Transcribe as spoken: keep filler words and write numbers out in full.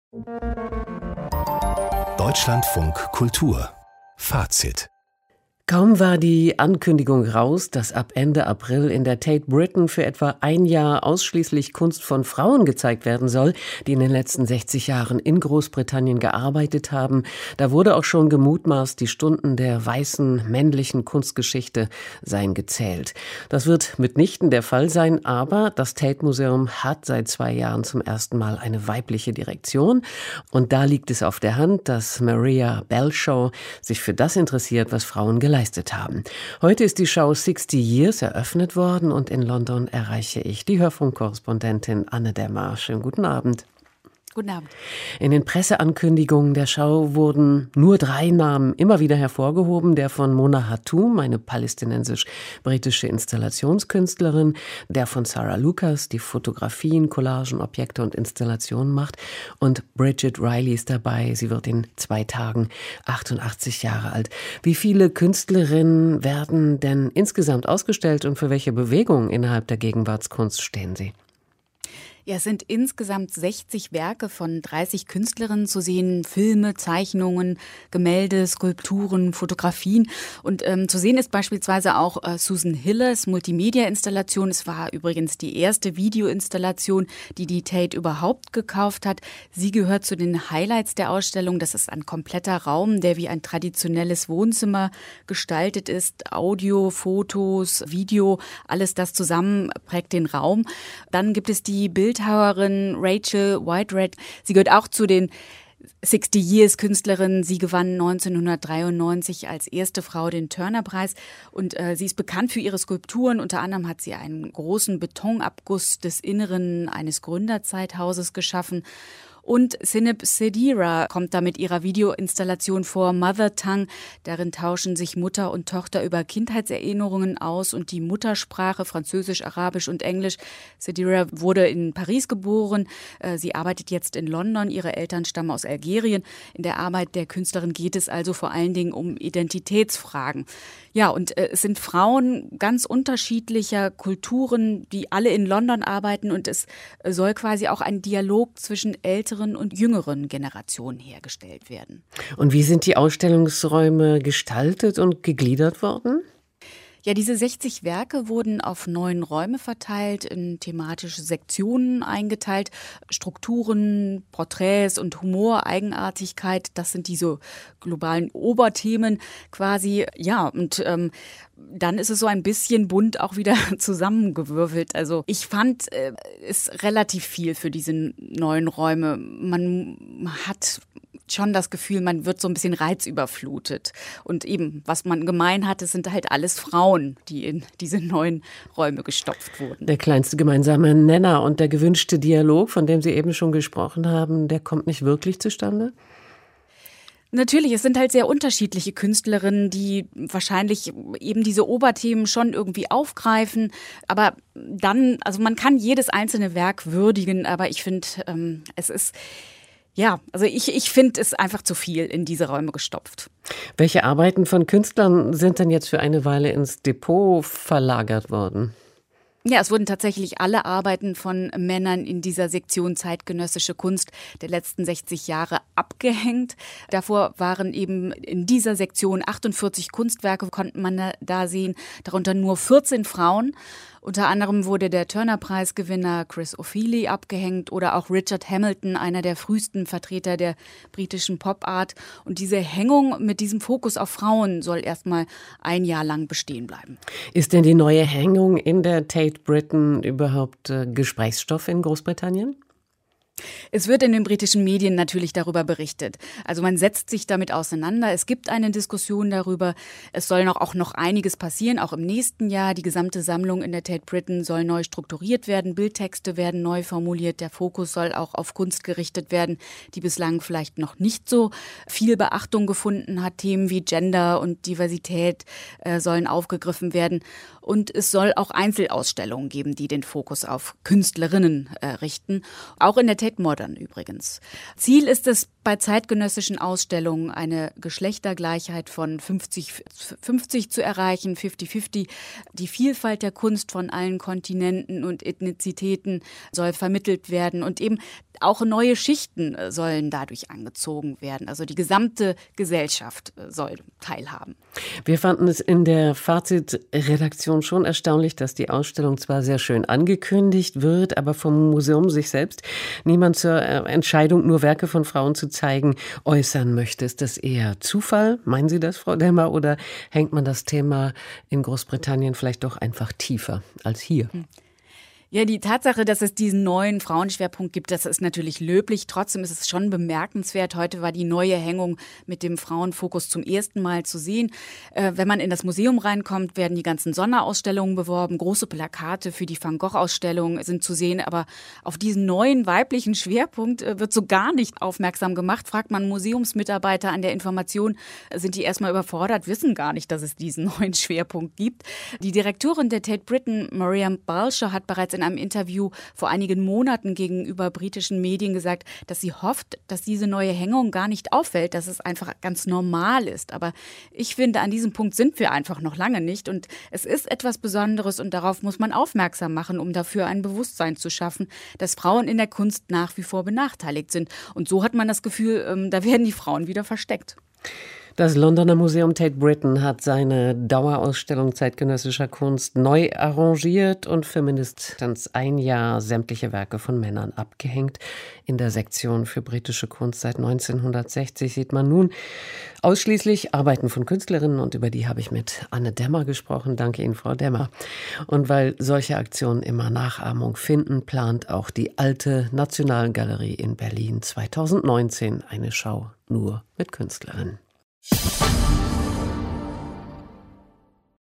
Deutschlandfunk Kultur Fazit. Kaum war die Ankündigung raus, dass ab Ende April in der Tate Britain für etwa ein Jahr ausschließlich Kunst von Frauen gezeigt werden soll, die in den letzten sechzig Jahren in Großbritannien gearbeitet haben. Da wurde auch schon gemutmaßt, die Stunden der weißen männlichen Kunstgeschichte seien gezählt. Das wird mitnichten der Fall sein, aber das Tate Museum hat seit zwei Jahren zum ersten Mal eine weibliche Direktion. Und da liegt es auf der Hand, dass Maria Belshaw sich für das interessiert, was Frauen geleistet haben. Heute ist die Schau sixty Years eröffnet worden und in London erreiche ich die Hörfunkkorrespondentin Anne Dämmer. Schönen guten Abend. Guten Abend. In den Presseankündigungen der Schau wurden nur drei Namen immer wieder hervorgehoben. Der von Mona Hatoum, eine palästinensisch-britische Installationskünstlerin, der von Sarah Lucas, die Fotografien, Collagen, Objekte und Installationen macht, und Bridget Riley ist dabei. Sie wird in zwei Tagen achtundachtzig Jahre alt. Wie viele Künstlerinnen werden denn insgesamt ausgestellt und für welche Bewegungen innerhalb der Gegenwartskunst stehen sie? Ja, es sind insgesamt sechzig Werke von dreißig Künstlerinnen zu sehen. Filme, Zeichnungen, Gemälde, Skulpturen, Fotografien. Und ähm, zu sehen ist beispielsweise auch äh, Susan Hillers Multimedia-Installation. Es war übrigens die erste Videoinstallation, die die Tate überhaupt gekauft hat. Sie gehört zu den Highlights der Ausstellung. Das ist ein kompletter Raum, der wie ein traditionelles Wohnzimmer gestaltet ist. Audio, Fotos, Video, alles das zusammen prägt den Raum. Dann gibt es die Bildhauerin Rachel Whitered. Sie gehört auch zu den sixty Years Künstlerinnen. Sie gewann neunzehnhundertdreiundneunzig als erste Frau den Turner-Preis und äh, sie ist bekannt für ihre Skulpturen. Unter anderem hat sie einen großen Betonabguss des Inneren eines Gründerzeithauses geschaffen. Und Sineb Sedira kommt da mit ihrer Videoinstallation vor, Mother Tongue. Darin tauschen sich Mutter und Tochter über Kindheitserinnerungen aus und die Muttersprache, Französisch, Arabisch und Englisch. Sedira wurde in Paris geboren. Sie arbeitet jetzt in London. Ihre Eltern stammen aus Algerien. In der Arbeit der Künstlerin geht es also vor allen Dingen um Identitätsfragen. Ja, und es sind Frauen ganz unterschiedlicher Kulturen, die alle in London arbeiten. Und es soll quasi auch ein Dialog zwischen älteren und jüngeren Generationen hergestellt werden. Und wie sind die Ausstellungsräume gestaltet und gegliedert worden? Ja, diese sechzig Werke wurden auf neun Räume verteilt, in thematische Sektionen eingeteilt. Strukturen, Porträts und Humor, Eigenartigkeit, das sind diese globalen Oberthemen quasi. Ja, und ähm, dann ist es so ein bisschen bunt auch wieder zusammengewürfelt. Also ich fand äh, es relativ viel für diese neuen Räume. Man hat schon das Gefühl, man wird so ein bisschen reizüberflutet. Und eben, was man gemein hat, es sind halt alles Frauen, die in diese neuen Räume gestopft wurden. Der kleinste gemeinsame Nenner und der gewünschte Dialog, von dem Sie eben schon gesprochen haben, der kommt nicht wirklich zustande? Natürlich, es sind halt sehr unterschiedliche Künstlerinnen, die wahrscheinlich eben diese Oberthemen schon irgendwie aufgreifen. Aber dann, also man kann jedes einzelne Werk würdigen, aber ich finde, ähm, es ist... Ja, also ich, ich finde es einfach zu viel in diese Räume gestopft. Welche Arbeiten von Künstlern sind denn jetzt für eine Weile ins Depot verlagert worden? Ja, es wurden tatsächlich alle Arbeiten von Männern in dieser Sektion zeitgenössische Kunst der letzten sechzig Jahre abgehängt. Davor waren eben in dieser Sektion achtundvierzig Kunstwerke, konnte man da sehen, darunter nur vierzehn Frauen. Unter anderem wurde der Turner-Preisgewinner Chris O'Feely abgehängt oder auch Richard Hamilton, einer der frühesten Vertreter der britischen Pop-Art. Und diese Hängung mit diesem Fokus auf Frauen soll erstmal ein Jahr lang bestehen bleiben. Ist denn die neue Hängung in der Tate Britain überhaupt äh, Gesprächsstoff in Großbritannien? Es wird in den britischen Medien natürlich darüber berichtet. Also man setzt sich damit auseinander. Es gibt eine Diskussion darüber. Es soll noch, auch noch einiges passieren, auch im nächsten Jahr. Die gesamte Sammlung in der Tate Britain soll neu strukturiert werden. Bildtexte werden neu formuliert. Der Fokus soll auch auf Kunst gerichtet werden, die bislang vielleicht noch nicht so viel Beachtung gefunden hat. Themen wie Gender und Diversität äh, sollen aufgegriffen werden. Und es soll auch Einzelausstellungen geben, die den Fokus auf Künstlerinnen äh, richten. Auch in der Tate Modern übrigens. Ziel ist es bei zeitgenössischen Ausstellungen, eine Geschlechtergleichheit von fünfzig fünfzig zu erreichen, fünfzig fünfzig. Die Vielfalt der Kunst von allen Kontinenten und Ethnizitäten soll vermittelt werden und eben auch neue Schichten sollen dadurch angezogen werden. Also die gesamte Gesellschaft soll teilhaben. Wir fanden es in der Fazit-Redaktion schon erstaunlich, dass die Ausstellung zwar sehr schön angekündigt wird, aber vom Museum sich selbst niemand zur Entscheidung, nur Werke von Frauen zu zeigen, äußern möchte. Ist das eher Zufall? Meinen Sie das, Frau Demmer? Oder hängt man das Thema in Großbritannien vielleicht doch einfach tiefer als hier? Hm. Ja, die Tatsache, dass es diesen neuen Frauenschwerpunkt gibt, das ist natürlich löblich. Trotzdem ist es schon bemerkenswert. Heute war die neue Hängung mit dem Frauenfokus zum ersten Mal zu sehen. Äh, wenn man in das Museum reinkommt, werden die ganzen Sonderausstellungen beworben. Große Plakate für die Van Gogh-Ausstellung sind zu sehen. Aber auf diesen neuen weiblichen Schwerpunkt äh, wird so gar nicht aufmerksam gemacht. Fragt man Museumsmitarbeiter an der Information, sind die erstmal überfordert, wissen gar nicht, dass es diesen neuen Schwerpunkt gibt. Die Direktorin der Tate Britain, Miriam Balscher, hat bereits in einem Interview vor einigen Monaten gegenüber britischen Medien gesagt, dass sie hofft, dass diese neue Hängung gar nicht auffällt, dass es einfach ganz normal ist. Aber ich finde, an diesem Punkt sind wir einfach noch lange nicht. Und es ist etwas Besonderes und darauf muss man aufmerksam machen, um dafür ein Bewusstsein zu schaffen, dass Frauen in der Kunst nach wie vor benachteiligt sind. Und so hat man das Gefühl, ähm, da werden die Frauen wieder versteckt. Das Londoner Museum Tate Britain hat seine Dauerausstellung zeitgenössischer Kunst neu arrangiert und für mindestens ein Jahr sämtliche Werke von Männern abgehängt. In der Sektion für britische Kunst seit neunzehnhundertsechzig sieht man nun ausschließlich Arbeiten von Künstlerinnen und über die habe ich mit Anne Demmer gesprochen. Danke Ihnen, Frau Demmer. Und weil solche Aktionen immer Nachahmung finden, plant auch die Alte Nationalgalerie in Berlin zweitausendneunzehn eine Schau nur mit Künstlerinnen.